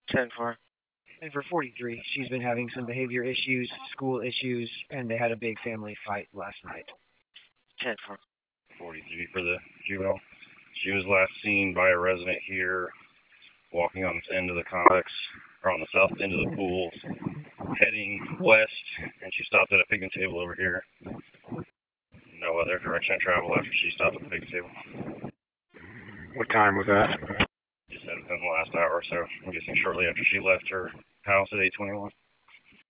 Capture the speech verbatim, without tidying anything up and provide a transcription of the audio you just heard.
ten four. And for forty-three, she's been having some behavior issues, school issues, and they had a big family fight last night. ten four. forty-three for the juvenile. She was last seen by a resident here walking on this end of the complex, or on the south end of the pool, heading west, and she stopped at a picnic table over here. No other direction of travel after she stopped at the picnic table. What time was that? Just said within the last hour or so. I'm guessing shortly after she left her house at eight twenty-one.